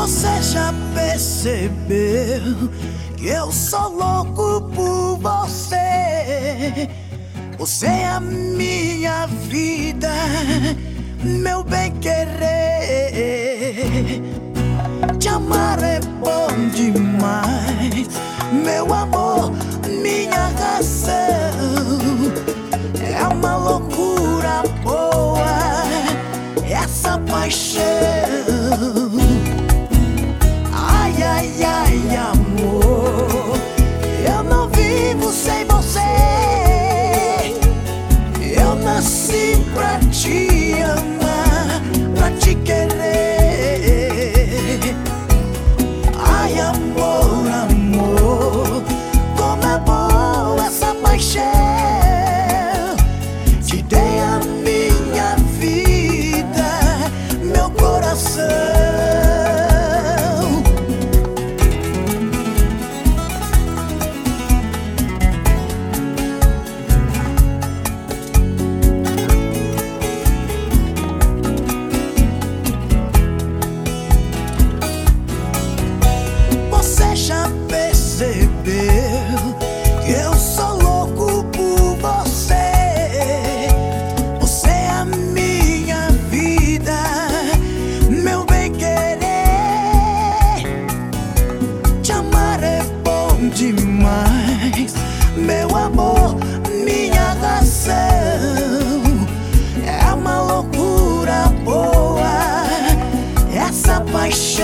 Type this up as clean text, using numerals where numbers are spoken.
Você já percebeu que eu sou louco por você? Você é a minha vida, meu bem-querer. Te amar é bom demais, meu amor, minha razão. É uma loucura boa essa paixão. Ai, ai, ai, amor, eu não vivo sem você. Eu nasci pra te amar, pra te querer. Ai, amor, amor, como é boa essa paixão. Te dei a minha vida, meu coração. Já percebeu que eu sou louco por você? Você é a minha vida, meu bem-querer. Te amar é bom demais, meu amor, minha razão. É uma loucura boa essa paixão.